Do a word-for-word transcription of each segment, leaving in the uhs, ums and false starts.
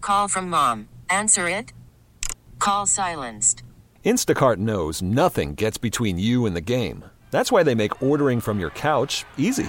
Call from mom. Answer it. Call silenced. Instacart knows nothing gets between you and the game. That's why they make ordering from your couch easy.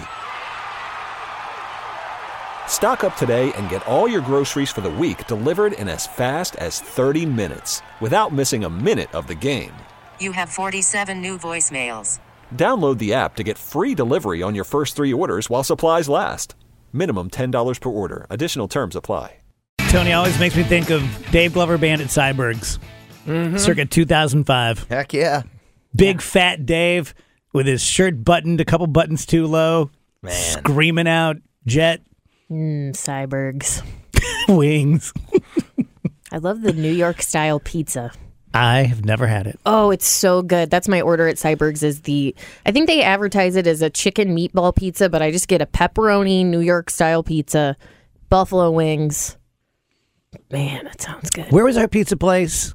Stock up today and get all your groceries for the week delivered in as fast as thirty minutes without missing a minute of the game. You have forty-seven new voicemails. Download the app to get free delivery on your first three orders while supplies last. Minimum ten dollars per order. Additional terms apply. Tony always makes me think of Dave Glover Band at Cybergs, mm-hmm. circa two thousand five. Heck yeah. Big yeah. fat Dave with his shirt buttoned a couple buttons too low, Man. screaming out, Jet. Mm, Cybergs. Wings. I love the New York style pizza. I have never had it. Oh, it's so good. That's my order at Cybergs is the, I think they advertise it as a chicken meatball pizza, but I just get a pepperoni New York style pizza, buffalo wings. Man, that sounds good. Where was our pizza place?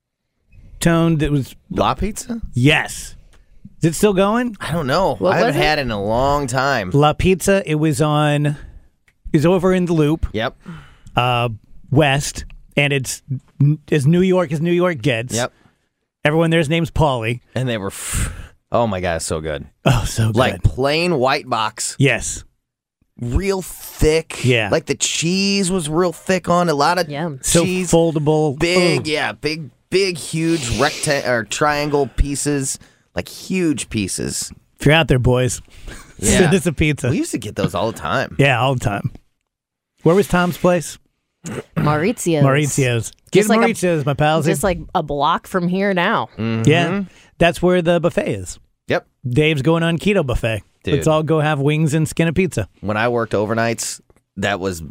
Tone that was... La Pizza? Yes. Is it still going? I don't know. What I haven't was it? had it in a long time. La Pizza, it was on... is over in the Loop. Yep. Uh, West. And it's as New York as New York gets. Yep. Everyone there's name's Paulie. And they were... F- oh, my God, so good. Oh, so good. Like plain white box. Yes. Real thick. Yeah. Like the cheese was real thick on it. A lot of Yum. So cheese. foldable. Big, Ugh. yeah. Big, big, huge rectangle or triangle pieces. Like huge pieces. If you're out there, boys, Yeah. send us a pizza. We used to get those all the time. Yeah, all the time. Where was Tom's place? Maurizio's. Maurizio's. Get Just like a- Maurizio's, my pals. Just like a block from here now. Mm-hmm. Yeah, that's where the buffet is. Yep. Dave's going on keto buffet. Dude. Let's all go have wings and skin a pizza. When I worked overnights, that was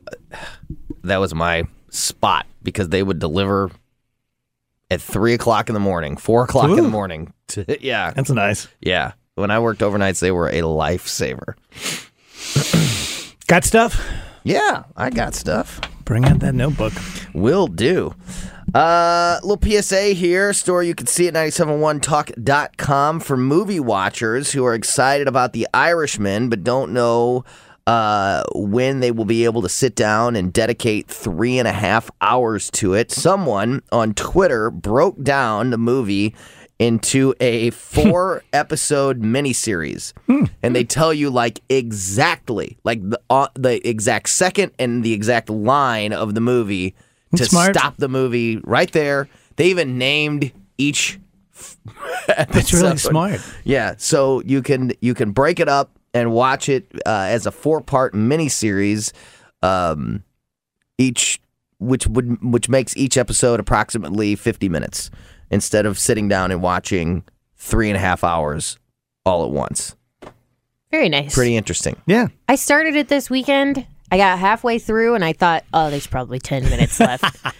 that was my spot because they would deliver at three o'clock in the morning, four o'clock Ooh. in the morning. To, yeah, That's nice. yeah. When I worked overnights, they were a lifesaver. Got stuff? Yeah, I got stuff. Bring out that notebook. Will do. Uh, little P S A here. Store you can see at nine seven one talk dot com for movie watchers who are excited about The Irishman but don't know uh, when they will be able to sit down and dedicate three and a half hours to it. Someone on Twitter broke down the movie into a four episode miniseries. And they tell you like exactly, like the, uh, the exact second and the exact line of the movie to Smart. stop the movie right there. They even named each episode. That's really smart. Yeah, so you can you can break it up and watch it uh, as a four part miniseries, um, each which would which makes each episode approximately fifty minutes instead of sitting down and watching three and a half hours all at once. Very nice. Pretty interesting. Yeah. I started it this weekend. I got halfway through and I thought, oh, there's probably ten minutes left.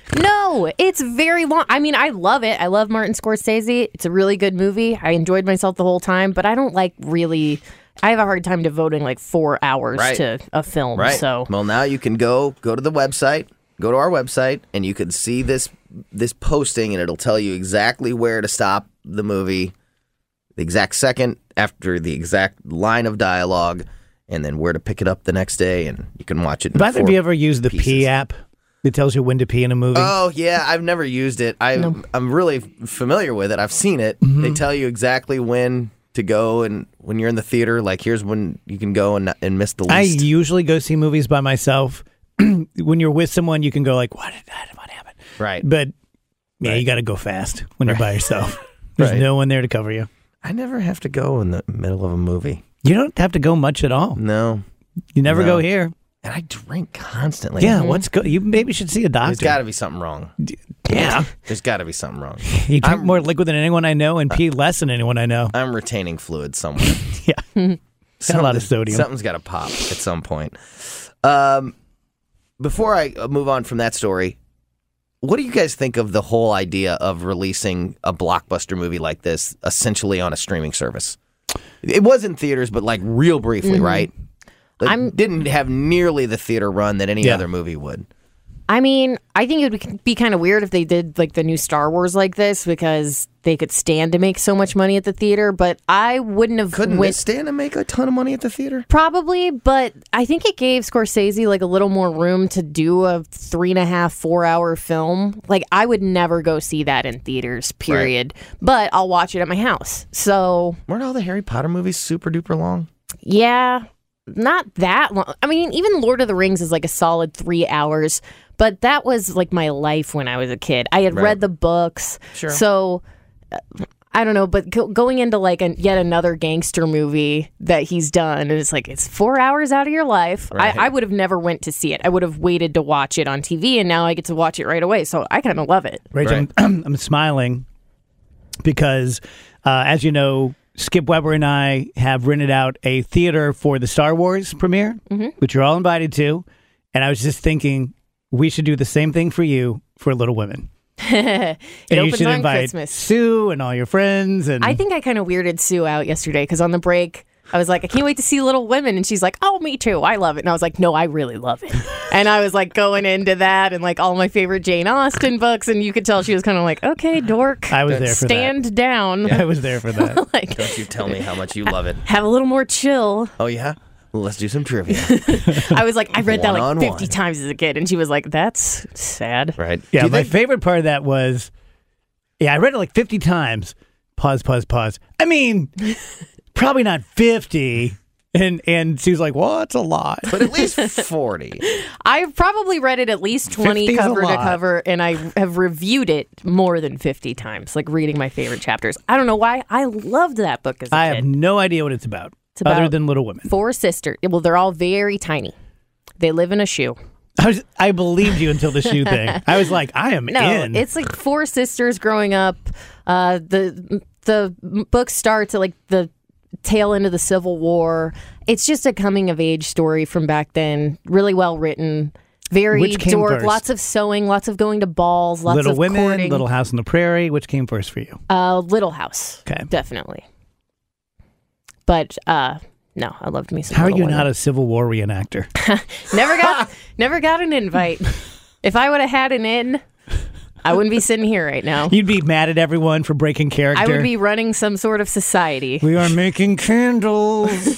No, it's very long. I mean, I love it. I love Martin Scorsese. It's a really good movie. I enjoyed myself the whole time, but I don't like really, I have a hard time devoting like four hours Right. to a film. Right. So Well, now you can go go to the website, go to our website, and you can see this this posting, and it'll tell you exactly where to stop the movie, the exact second after the exact line of dialogue, and then where to pick it up the next day, and you can watch it. in Have either four of you ever used the pieces. P app that tells you when to pee in a movie? Oh, yeah, I've never used it. I, I'm really familiar with it. I've seen it. Mm-hmm. They tell you exactly when to go, and when you're in the theater, like, here's when you can go and, and miss the I least. usually go see movies by myself. When you're with someone, you can go like, what did that, what happened? Right. But yeah, Right. you got to go fast when you're by yourself. There's Right. no one there to cover you. I never have to go in the middle of a movie. You don't have to go much at all. No. You never No. go here. And I drink constantly. Yeah, what's go? You maybe should see a doctor. There's got to be something wrong. Yeah, There's got to be something wrong. you drink I'm- more liquid than anyone I know and pee less than anyone I know. I'm retaining fluid somewhere. Yeah, got a lot of sodium. Something's got to pop at some point. Um, before I move on from that story, what do you guys think of the whole idea of releasing a blockbuster movie like this essentially on a streaming service? It was in theaters, but like real briefly, right? It I'm- didn't have nearly the theater run that any Yeah. other movie would. I mean, I think it would be kind of weird if they did like the new Star Wars like this because they could stand to make so much money at the theater, but I wouldn't have Couldn't went- this stand to make a ton of money at the theater? Probably, but I think it gave Scorsese like a little more room to do a three and a half, four hour film. Like I would never go see that in theaters, period. But I'll watch it at my house. So Weren't all the Harry Potter movies super duper long? yeah, not that long. I mean, even Lord of the Rings is like a solid three hours. But that was like my life when I was a kid. I had Right. read the books. Sure. So uh, I don't know, but go- going into like a, yet another gangster movie that he's done, and it's like it's four hours out of your life. Right. I, I would have never went to see it. I would have waited to watch it on T V, and now I get to watch it right away. So I kind of love it. Rachel, Right. I'm, I'm smiling because, uh, as you know, Skip Weber and I have rented out a theater for the Star Wars premiere, Mm-hmm. which you're all invited to. And I was just thinking we should do the same thing for you for Little Women. It And you opens should on invite Christmas. Sue and all your friends. And I think I kind of weirded Sue out yesterday because on the break, I was like, I can't wait to see Little Women. And she's like, oh, me too. I love it. And I was like, no, I really love it. And I was like going into that and like all my favorite Jane Austen books. And you could tell she was kind of like, okay, dork. I was there for Stand down. that. I was there for that. like, Don't you tell me how much you love it. have a little more chill. Oh, yeah? Well, let's do some trivia. I was like, I read that like One-on-one. fifty times as a kid. And she was like, that's sad. Right? Yeah, Do you my think- favorite part of that was, yeah, I read it like fifty times. Pause, pause, pause. I mean, probably not fifty. And and she was like, well, that's a lot. But at least forty. I've probably read it at least twenty fifty's a cover to lot. cover, and I have reviewed it more than fifty times, like reading my favorite chapters. I don't know why. I loved that book as a I kid. have no idea what it's about, It's about other than Little Women. Four sisters. Well, they're all very tiny. They live in a shoe. I was, I believed you until the shoe thing. I was like, I am No, in. it's like four sisters growing up. Uh, the the book starts at like the tail end of the Civil War. It's just a coming of age story from back then. Really well written. Very Which came dork. first? Lots of sewing. Lots of going to balls. Lots Little of Women, courting. Little House on the Prairie. Which came first for you? Uh, Little House. Okay. Definitely. But uh, no, I loved me some. How are Little you Women. not a Civil War reenactor? Never got never got an invite. If I would have had an in, I wouldn't be sitting here right now. You'd be mad at everyone for breaking character. I would be running some sort of society. We are making candles.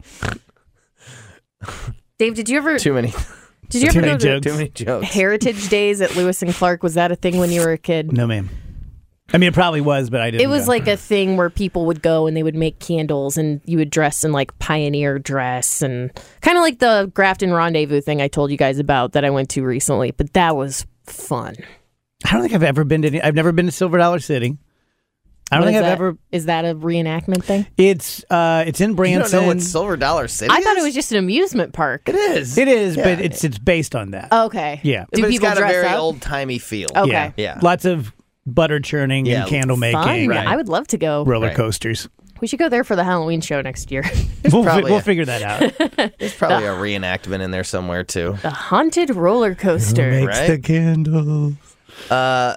Dave, did you ever Too many. did you Too ever many go to jokes. Too many jokes. Heritage Days at Lewis and Clark? Was that a thing when you were a kid? No, ma'am. I mean, it probably was, but I didn't. It was go. like a thing where people would go and they would make candles and you would dress in like pioneer dress and kind of like the Grafton Rendezvous thing I told you guys about that I went to recently. But that was fun. I don't think I've ever been to. Any, I've never been to Silver Dollar City. I don't What think is I've that? ever. Is that a reenactment thing? It's uh, it's in You Branson. don't know what Silver Dollar City I thought it is? was just an amusement park. It is. It is, Yeah. but it's it's based on that. Okay. Yeah. Do but it's people got a dress very up? old-timey feel. Okay. Yeah. Yeah. Lots of butter churning Yeah, and candle making, Fun. Right. I would love to go. roller Right. coasters. We should go there for the Halloween show next year. We'll, fi- probably we'll a- figure that out. There's probably a reenactment in there somewhere, too. The haunted roller coaster. Makes Right? the candles. Uh,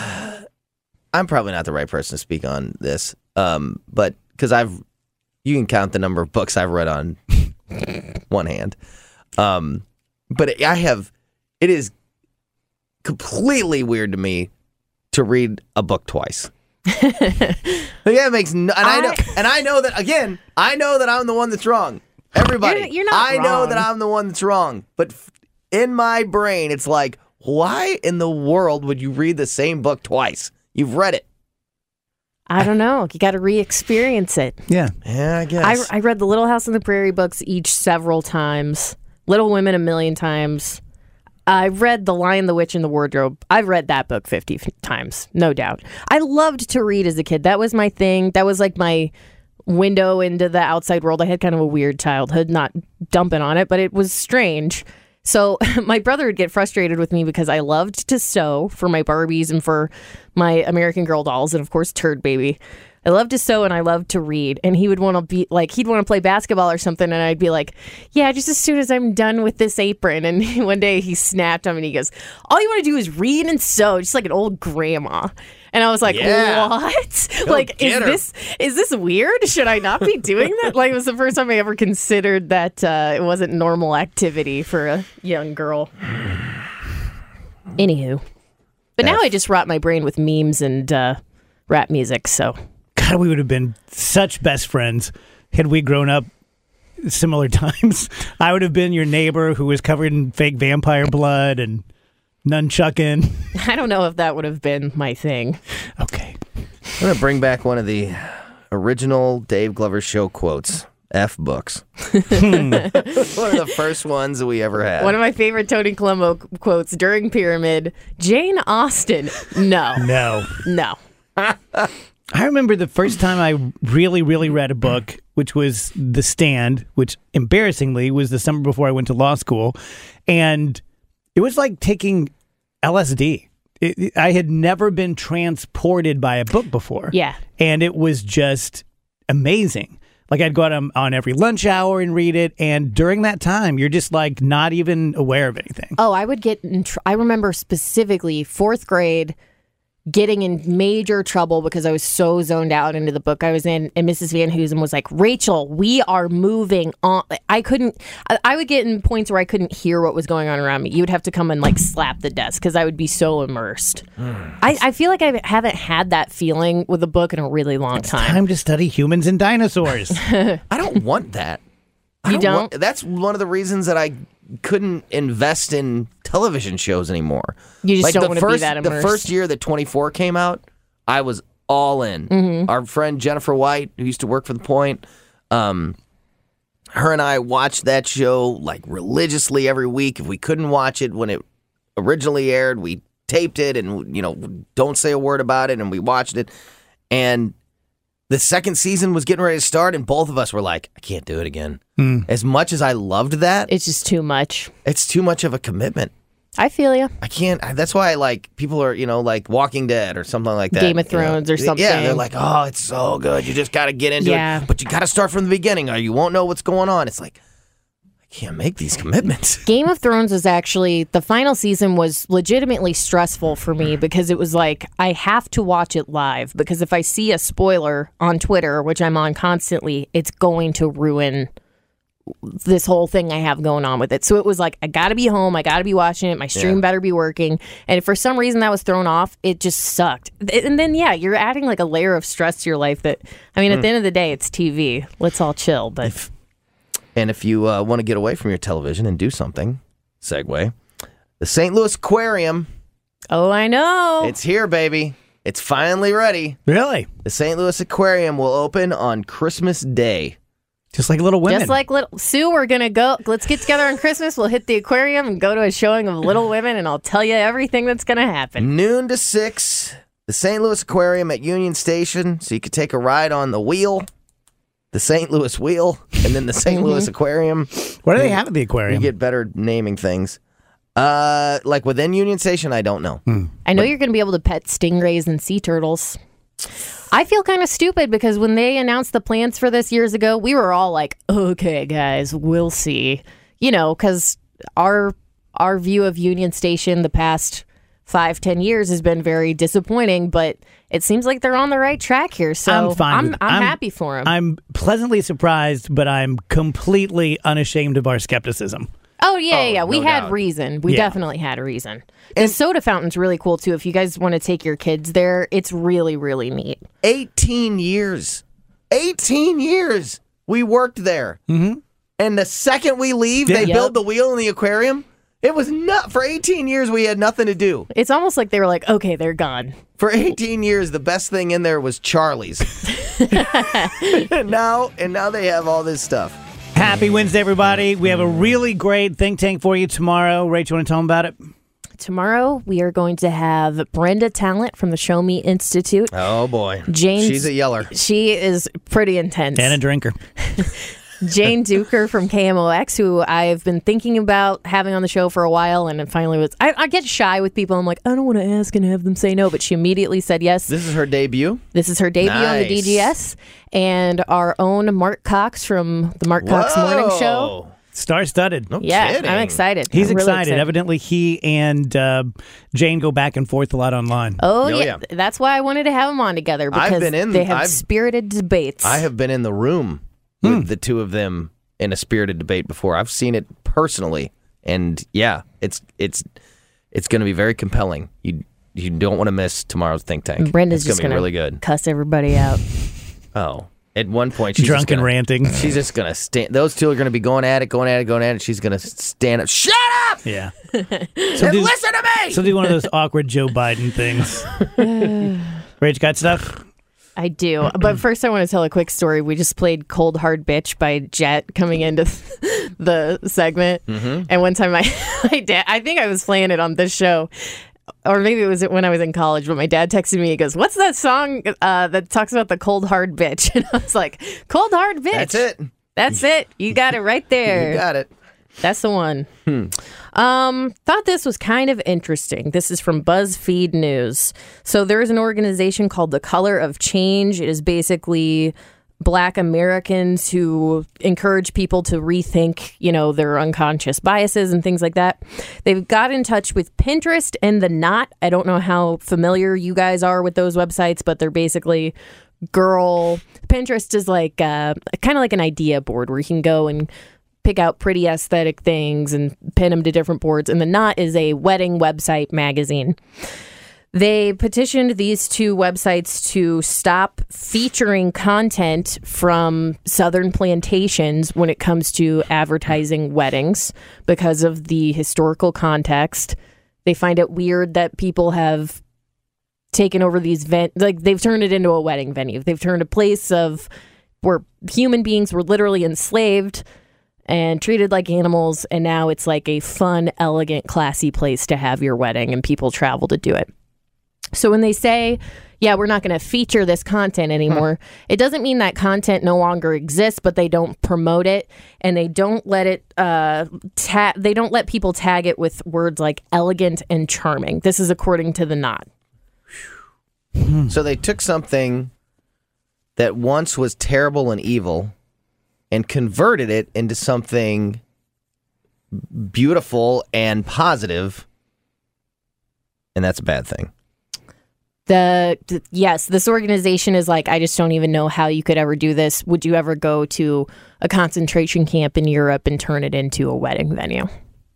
I'm probably not the right person to speak on this, um, but because I've, you can count the number of books I've read on one hand. Um, but I have, it is completely weird to me to read a book twice. Like, that makes no, and I, know, I- and I know that again. I know that I'm the one that's wrong. Everybody, You're- you're not I know wrong. that I'm the one that's wrong. But f- in my brain, it's like, why in the world would you read the same book twice? You've read it. I don't know. You got to re-experience it. Yeah. Yeah, I I, guess. I read the Little House on the Prairie books each several times. Little Women a million times. I've read The Lion, the Witch, and the Wardrobe. I've read that book fifty f- times, no doubt. I loved to read as a kid. That was my thing. That was like my window into the outside world. I had kind of a weird childhood, not dumping on it, but it was strange. So my brother would get frustrated with me because I loved to sew for my Barbies and for my American Girl dolls and, of course, Turd Baby. I loved to sew and I loved to read. And he would want to be like, he'd want to play basketball or something. And I'd be like, yeah, just as soon as I'm done with this apron. And one day he snapped him and he goes, all you want to do is read and sew, just like an old grandma. And I was like, Yeah. what? Go like, is get her. this is this weird? Should I not be doing that? Like, it was the first time I ever considered that uh, it wasn't normal activity for a young girl. Anywho. But now F. I just rot my brain with memes and uh, rap music, so. God, we would have been such best friends had we grown up similar times. I would have been your neighbor who was covered in fake vampire blood and nunchucking. I don't know if that would have been my thing. Okay. I'm going to bring back one of the original Dave Glover show quotes. F books. One of the first ones that we ever had. One of my favorite Tony Colombo quotes during Pyramid, Jane Austen. No. No. No. I remember the first time I really, really read a book, which was The Stand, which embarrassingly was the summer before I went to law school. And it was like taking L S D. It, I had never been transported by a book before. Yeah. And it was just amazing. Like I'd go out on, on every lunch hour and read it. And during that time, you're just like not even aware of anything. Oh, I would get in tr- I remember specifically fourth grade getting in major trouble because I was so zoned out into the book I was in. And Missus Van Hoosen was like, Rachel, we are moving on. I couldn't, I, I would get in points where I couldn't hear what was going on around me. You would have to come and like slap the desk because I would be so immersed. I, I feel like I haven't had that feeling with a book in a really long It's time. time to study humans and dinosaurs. I don't want that. I You don't? want- that's one of the reasons that I couldn't invest in television shows anymore. You just like don't the wanna be first, that The immersed. first year that twenty-four came out, I was all in. Mm-hmm. Our friend Jennifer White, who used to work for The Point, um, her and I watched that show like religiously every week. If we couldn't watch it when it originally aired, we taped it and, you know, don't say a word about it, and we watched it. And the second season was getting ready to start, and both of us were like, I can't do it again. Mm. As much as I loved that, It's just too much. it's too much of a commitment. I feel you. I can't. I, that's why I like people are, you know, like Walking Dead or something like that. Game of you know. Thrones or something. Yeah, they're like, oh, it's so good. You just got to get into Yeah. it. But you got to start from the beginning or you won't know what's going on. It's like, I can't make these commitments. Game of Thrones was actually, the final season was legitimately stressful for me because it was like, I have to watch it live because if I see a spoiler on Twitter, which I'm on constantly, it's going to ruin this whole thing I have going on with it. So it was like, I gotta be home, I gotta be watching it, my stream Yeah. better be working. And if for some reason that was thrown off, it just sucked. And then, yeah, you're adding like a layer of stress to your life that, I mean, at the end of the day, it's T V. Let's all chill. But And if you uh, want to get away from your television and do something, segue, the Saint Louis Aquarium, oh, I know. it's here, baby. It's finally ready. Really? The Saint Louis Aquarium will open on Christmas Day. Just like Little Women. Just like Little Sue, we're gonna go. Let's get together on Christmas. We'll hit the aquarium and go to a showing of Little Women, and I'll tell you everything that's gonna happen. Noon to six, the Saint Louis Aquarium at Union Station, so you could take a ride on the wheel, the Saint Louis Wheel, and then the Saint Louis Aquarium. What do they have at the You aquarium? get better naming things. Uh, like within Union Station, I don't know. I know you're gonna be able to pet stingrays and sea turtles. I feel kind of stupid because when they announced the plans for this years ago, we were all like, "Okay, guys, we'll see." You know, because our our view of Union Station the past five, ten years has been very disappointing, but it seems like they're on the right track here. So I'm fine. I'm, with- I'm happy for them. I'm pleasantly surprised, but I'm completely unashamed of our skepticism. Oh, yeah, yeah, yeah. We no had doubt. reason. We Yeah. definitely had a reason. The soda fountain's really cool, too. If you guys want to take your kids there, it's really, really neat. eighteen years. eighteen years. We worked there. Mm-hmm. And the second we leave, they Yep. build the wheel in the aquarium. It was not for eighteen years. We had nothing to do. It's almost like they were like, okay, they're gone. For eighteen years, the best thing in there was Charlie's. and now, and now they have all this stuff. Happy Wednesday, everybody. We have a really great think tank for you tomorrow. Rachel, want to tell them about it? Tomorrow, we are going to have Brenda Talent from the Show Me Institute. Oh boy, Jane's- she's a yeller. She is pretty intense. And a drinker. Jane Duker from K M O X, who I've been thinking about having on the show for a while, and it finally was. I, I get shy with people. I'm like, I don't want to ask and have them say no, but she immediately said yes. This is her debut. This is her debut on the Nice. D G S, and our own Mark Cox from the Mark Cox Morning Show. Whoa. Star-studded. No Yeah, kidding. I'm excited. He's I'm really excited. Evidently, he and uh, Jane go back and forth a lot online. Oh, Oh, yeah. yeah. That's why I wanted to have them on together I've because been in- they have I've- spirited debates. I have been in the room with the two of them in a spirited debate before. I've seen it personally, and yeah, it's it's It's going to be very compelling. You you don't want to miss tomorrow's Think Tank. Brenda's it's just going to gonna be really good. Cuss everybody out. Oh, at one point she's Drunk just gonna, and ranting. She's just going to stand. Those two are going to be going at it, going at it, going at it. She's going to stand up. Shut up! Yeah. And So do, listen to me. so do one of those awkward Joe Biden things. Rach, got stuff? I do. But first, I want to tell a quick story. We just played Cold Hard Bitch by Jet coming into the segment. Mm-hmm. And one time, my, my dad, I think I was playing it on this show, or maybe it was when I was in college, but my dad texted me. He goes, "What's that song uh, that talks about the cold, hard bitch?" And I was like, "Cold, hard bitch. That's it. That's it. You got it right there. You got it. That's the one." Hmm. Um, thought this was kind of interesting. This is from BuzzFeed News. So there is an organization called The Color of Change. It is basically Black Americans who encourage people to rethink, you know, their unconscious biases and things like that. They've got in touch with Pinterest and The Knot. I don't know how familiar you guys are with those websites, but they're basically girl. Pinterest is like uh, kind of like an idea board where you can go and pick out pretty aesthetic things and pin them to different boards. And The Knot is a wedding website magazine. They petitioned these two websites to stop featuring content from Southern plantations when it comes to advertising weddings because of the historical context. They find it weird that people have taken over these ven- like they've turned it into a wedding venue. They've turned a place of where human beings were literally enslaved and treated like animals, and now it's like a fun, elegant, classy place to have your wedding, and people travel to do it. So when they say, yeah, we're not going to feature this content anymore, huh. It doesn't mean that content no longer exists, but they don't promote it, and they don't let it uh, ta- they don't let people tag it with words like elegant and charming. This is according to The Knot. So they took something that once was terrible and evil and converted it into something beautiful and positive, and that's a bad thing. The, the yes, this organization is like, I just don't even know how you could ever do this. Would you ever go to a concentration camp in Europe and turn it into a wedding venue?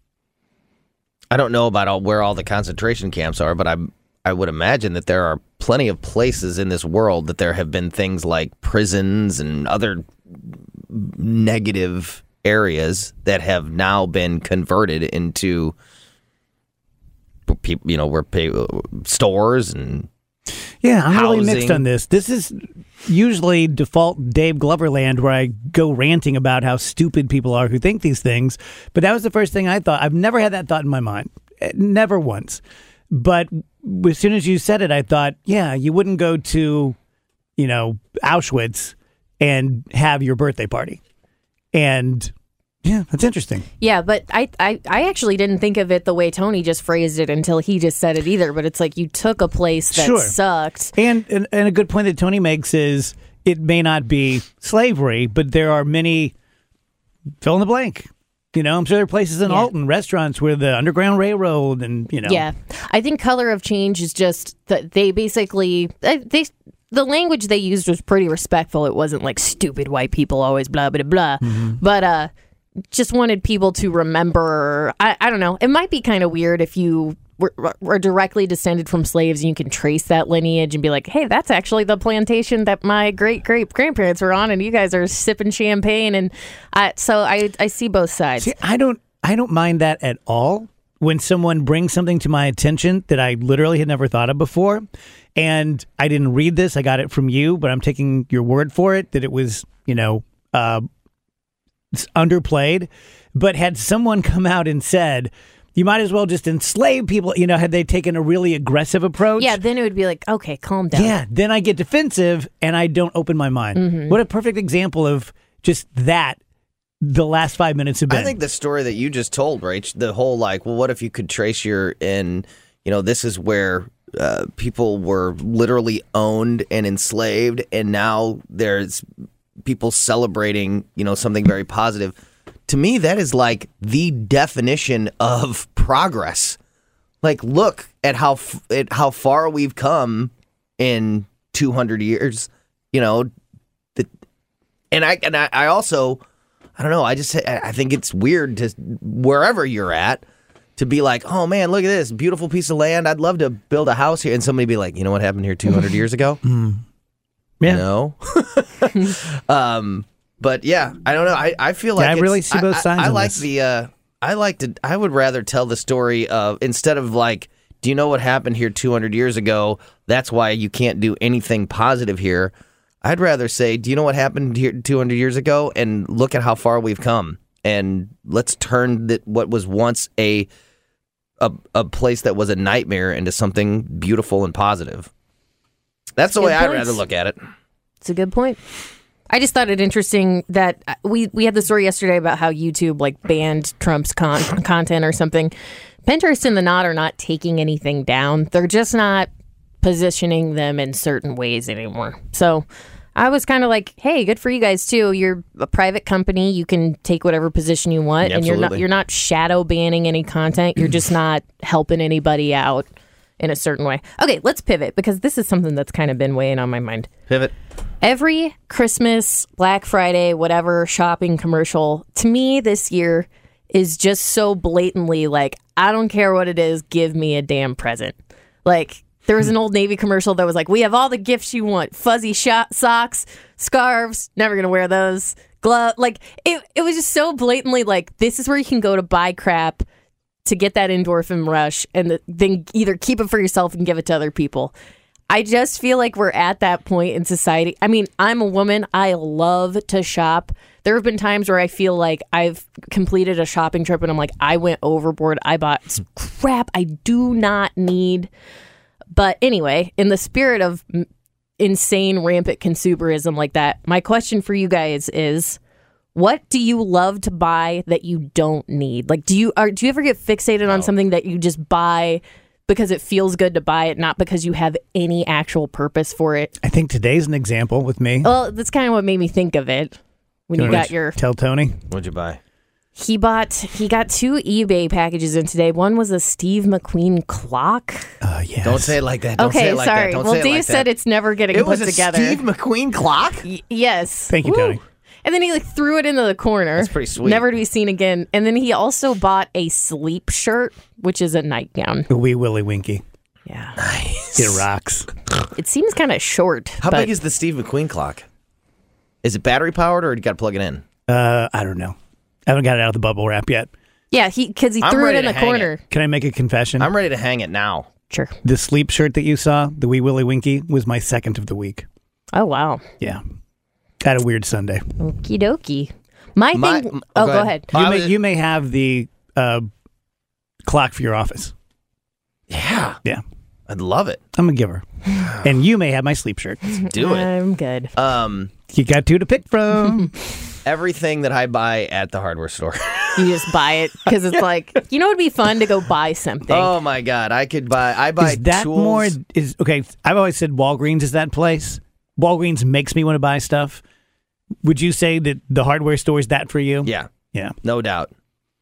I don't know about all, where all the concentration camps are, but I I would imagine that there are plenty of places in this world that there have been things like prisons and other negative areas that have now been converted into, you know, where pay, stores and yeah, I'm housing. really mixed on this. This is usually default Dave Glover land where I go ranting about how stupid people are who think these things. But that was the first thing I thought. I've never had that thought in my mind. Never once. But as soon as you said it, I thought, yeah, you wouldn't go to, you know, Auschwitz and have your birthday party. And yeah, that's interesting. Yeah, but I, I, I actually didn't think of it the way Tony just phrased it until he just said it either. But it's like you took a place that sure. sucked. And, and and a good point that Tony makes is it may not be slavery, but there are many, fill in the blank. You know, I'm sure there are places in yeah. Alton, restaurants where the Underground Railroad and, you know. Yeah. I think Color of Change is just that they basically, they the language they used was pretty respectful. It wasn't like stupid white people always blah, blah, blah. Mm-hmm. But uh, just wanted people to remember, I, I don't know, it might be kind of weird if you were, were directly descended from slaves and you can trace that lineage and be like, hey, that's actually the plantation that my great-great-grandparents were on and you guys are sipping champagne. And I, so I, I see both sides. See, I don't, I don't mind that at all when someone brings something to my attention that I literally had never thought of before. And I didn't read this. I got it from you, but I'm taking your word for it that it was, you know, uh, underplayed. But had someone come out and said, you might as well just enslave people, you know, had they taken a really aggressive approach. Yeah, then it would be like, okay, calm down. Yeah, then I get defensive and I don't open my mind. Mm-hmm. What a perfect example of just that the last five minutes have been. I think the story that you just told, Rach, the whole like, well, what if you could trace your, in, you know, this is where uh, people were literally owned and enslaved, and now there's people celebrating, you know, something very positive. To me, that is like the definition of progress. Like, look at how f- at how far we've come in two hundred years. You know, the, and I and I, I also, I don't know. I just I think it's weird to wherever you're at to be like, oh man, look at this beautiful piece of land. I'd love to build a house here. And somebody be like, you know what happened here two hundred years ago? Yeah. No. um, but yeah, I don't know. I, I feel like Yeah, I it's- really see both I, sides I, I on like this. the. Uh, I like to. I would rather tell the story of instead of like, do you know what happened here two hundred years ago? That's why you can't do anything positive here. I'd rather say, do you know what happened here two hundred years ago? And look at how far we've come. And let's turn that what was once a, a a place that was a nightmare into something beautiful and positive. That's the Good way I'd points. rather look at it. It's a good point. I just thought it interesting that uh, we we had the story yesterday about how YouTube like banned Trump's con- content or something. Pinterest and the Knot are not taking anything down. They're just not positioning them in certain ways anymore. So I was kind of like, hey, good for you guys too. You're a private company. You can take whatever position you want, Yeah, and you're not absolutely. you're not shadow banning any content. You're just not helping anybody out in a certain way. Okay, let's pivot because this is something that's kind of been weighing on my mind. Pivot. Every Christmas, Black Friday, whatever shopping commercial, to me this year is just so blatantly like, I don't care what it is, give me a damn present. Like, there was an Old Navy commercial that was like, we have all the gifts you want. Fuzzy sho- socks, scarves, never going to wear those. Glove. Like, it, it was just so blatantly like, this is where you can go to buy crap to get that endorphin rush and the, then either keep it for yourself and give it to other people. I just feel like we're at that point in society. I mean, I'm a woman. I love to shop. There have been times where I feel like I've completed a shopping trip and I'm like, I went overboard. I bought some crap I do not need. But anyway, in the spirit of m- insane, rampant consumerism like that, my question for you guys is, what do you love to buy that you don't need? Like, do you are, do you ever get fixated on something that you just buy because it feels good to buy it, not because you have any actual purpose for it? I think today's an example with me. Well, that's kind of what made me think of it when you wanna got your. Tell Tony. What'd you buy? He bought. He got two eBay packages in today. One was a Steve McQueen clock. Uh, yes. Don't say it like that. Don't say Okay, it like sorry. that. Don't well, say it Dave like said that. it's never getting It put was a together. Steve McQueen clock? Y- yes. Thank you, Woo. Tony. And then he like threw it into the corner. That's pretty sweet. Never to be seen again. And then he also bought a sleep shirt, which is a nightgown. The wee Willy Winky. Yeah. It rocks. It seems kind of short. How but big is the Steve McQueen clock? Is it battery powered or you got to plug it in? Uh, I don't know. I haven't got it out of the bubble wrap yet. Yeah, he because he I'm threw it ready in to the hang corner. Can I make a confession? I'm ready to hang it now. Sure. The sleep shirt that you saw, the wee Willy Winky, was my second of the week. Oh wow. Yeah. Had a weird Sunday. Okie dokie. My, My- thing. oh, Oh, go go ahead. ahead. You I may, was- you may have the uh, clock for your office. Yeah. Yeah. I'd love it. I'm a giver. And you may have my sleep shirt. Do it. I'm good. Um, You got two to pick from. everything that I buy at the hardware store. You just buy it because it's like, you know, it'd be fun to go buy something. Oh my God. I could buy, I buy Is that tools. more? Is okay. I've always said Walgreens is that place. Walgreens makes me want to buy stuff. Would you say that the hardware store is that for you? Yeah. Yeah. No doubt.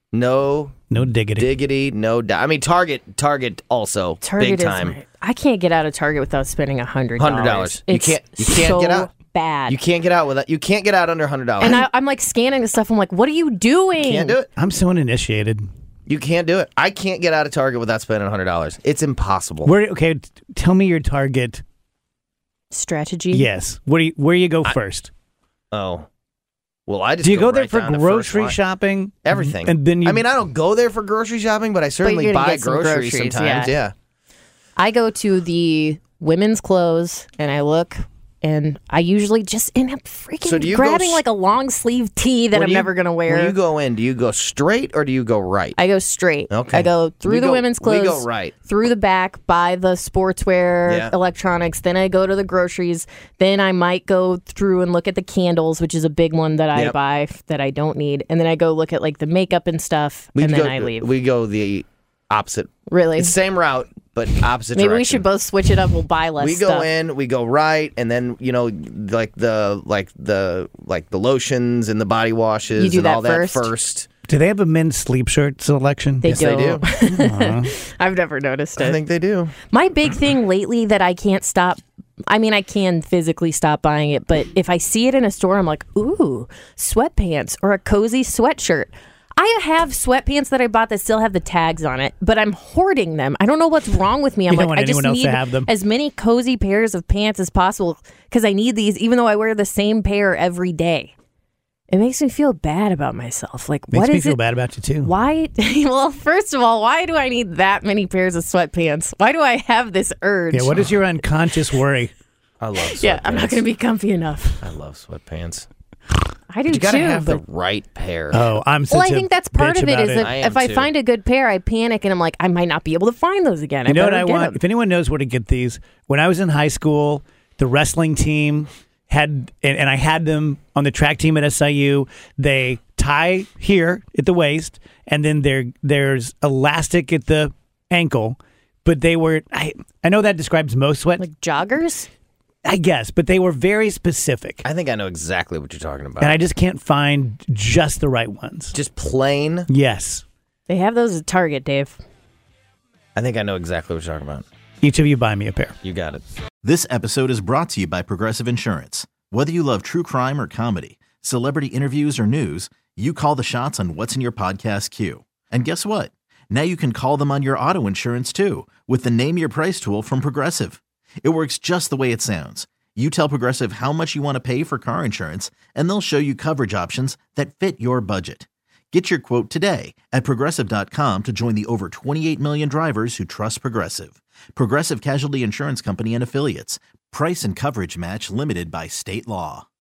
No No diggity. diggity. No doubt. I mean, Target, Target also Target big is time. my- I can't get out of Target without spending a hundred one hundred dollars. You It's can't- you can't so get out. bad. You can't get out without, you can't get out under one hundred dollars. and I, I'm like scanning the stuff. I'm like, what are you doing? Can't do it. I'm so uninitiated. You can't do it. I can't get out of Target without spending one hundred dollars. It's impossible. Where? Okay. t- Tell me your Target. Strategy. Yes. Where do you, where you go first? Oh. Well, I just Do you go there right for down to grocery first line. shopping? Everything. And then you. I mean, I don't go there for grocery shopping, but I certainly you're gonna buy get some groceries, groceries, sometimes. yeah. Yeah. I go to the women's clothes and I look, and I usually just end up freaking So do you go grabbing s- like a long sleeve tee that When I'm you- never gonna wear. When you go in, do you go straight or do you go right? I go straight. Okay. I go through We the go- women's we clothes. go right. Through the back, buy the sportswear, Yeah. electronics. Then I go to the groceries. Then I might go through and look at the candles, which is a big one that I Yep. buy f- that I don't need. And then I go look at like the makeup and stuff, We and go, then I leave. We go the opposite. really? It's same route, but opposite Maybe we direction. should both switch it up. We'll buy less We go stuff. in, we go right, and then you know, like the like the like the lotions and the body washes You do and that all first? that first. do they have a men's sleep shirt selection? They Yes, they do. don't. I've never noticed I it. think they do. My big thing lately that I can't stop. I mean, I can physically stop buying it, but if I see it in a store, I'm like, ooh, sweatpants or a cozy sweatshirt. I have sweatpants that I bought that still have the tags on it, but I'm hoarding them. I don't know what's wrong with me. I'm You don't like, want I just anyone else need to have them. as many cozy pairs of pants as possible because I need these, even though I wear the same pair every day. It makes me feel bad about myself. Like, Makes what me is feel it? bad about you too. Why? Well, first of all, why do I need that many pairs of sweatpants? Why do I have this urge? Yeah, what is your unconscious worry? I love sweatpants. Yeah, I'm not going to be comfy enough. I love sweatpants. I do You gotta too. have but, the right pair. Oh, I'm such well, I a think that's part bitch of it. about Is it. that I am if I too. find a good pair, I panic and I'm like, I might not be able to find those again. You I know what better I get want? them. If anyone knows where to get these, when I was in high school, the wrestling team had, and, and I had them on the track team at S I U. They tie here at the waist, and then there there's elastic at the ankle. But they were, I, I know that describes most sweat, Like joggers? I guess, but they were very specific. I think I know exactly what you're talking about. And I just can't find just the right ones. Just plain. Yes. They have those at Target, Dave. I think I know exactly what you're talking about. Each of you buy me a pair. You got it. This episode is brought to you by Progressive Insurance. Whether you love true crime or comedy, celebrity interviews or news, you call the shots on what's in your podcast queue. And guess what? Now you can call them on your auto insurance too with the Name Your Price tool from Progressive. It works just the way it sounds. You tell Progressive how much you want to pay for car insurance, and they'll show you coverage options that fit your budget. Get your quote today at Progressive dot com to join the over twenty-eight million drivers who trust Progressive. Progressive Casualty Insurance Company and Affiliates. Price and coverage match limited by state law.